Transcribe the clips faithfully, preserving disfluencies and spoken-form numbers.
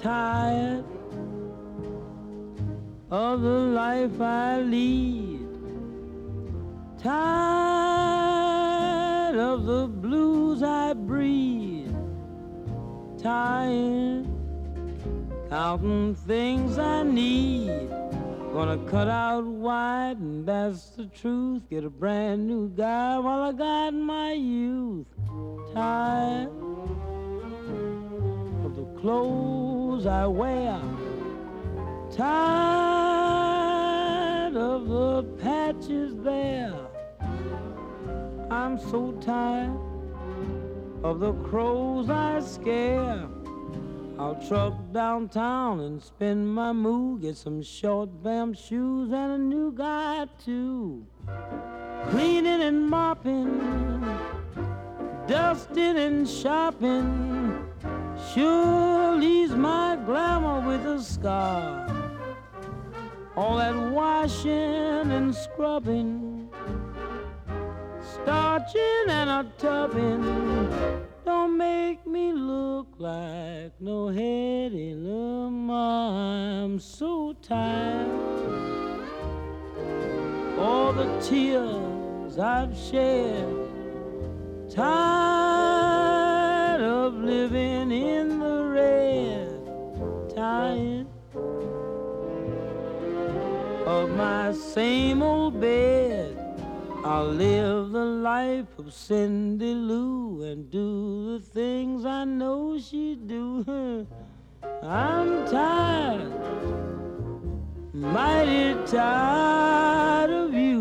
tired of the life I lead, tired of the blues I breathe, tired counting things I need. Gonna cut out white, and that's the truth. Get a brand new guy while I got my youth. Tired of the clothes I wear, tired of the patches there. I'm so tired of the crows I scare. I'll truck downtown and spend my move, get some short bam shoes and a new guy too. Cleaning and mopping, dusting and shopping, sure leaves my glamour with a scar. All that washing and scrubbing, starching and a tubbing, don't make me look like no Hedy Lamarr. I'm so tired. All the tears I've shed, tired of living in the red, tired of my same old bed. I'll live the life of Cindy Lou and do the things I know she'd do. I'm tired, mighty tired of you.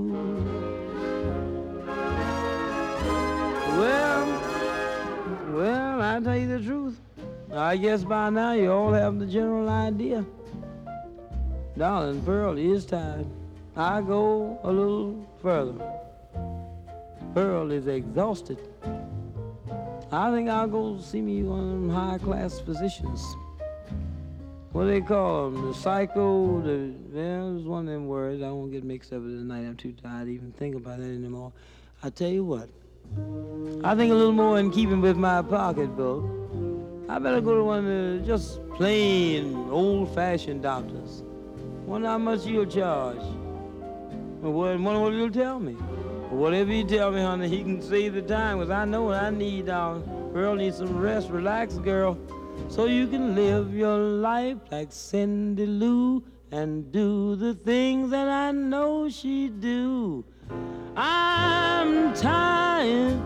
Well, well, I'll tell you the truth. I guess by now you all have the general idea. Darling, Pearl is tired. I go a little further. Pearl is exhausted. I think I'll go see me one of them high-class physicians. What do they call them? The psycho, the, well, there's one of them words. I won't get mixed up with it tonight. I'm too tired to even think about that anymore. I tell you what, I think a little more in keeping with my pocketbook. I better go to one of the just plain old-fashioned doctors. Wonder how much you'll charge. Well, what, what will you tell me? Whatever you tell me, honey, he can save the time, because I know what I need, darling. Girl needs some rest. Relax, girl, so you can live your life like Cindy Lou and do the things that I know she'd do. I'm tired,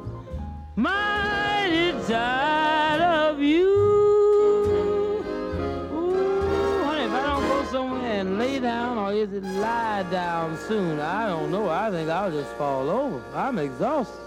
mighty tired of you. Ooh, honey, if I don't go somewhere and lay down, or is it lie down soon? I don't know. I think I'll just fall over. I'm exhausted.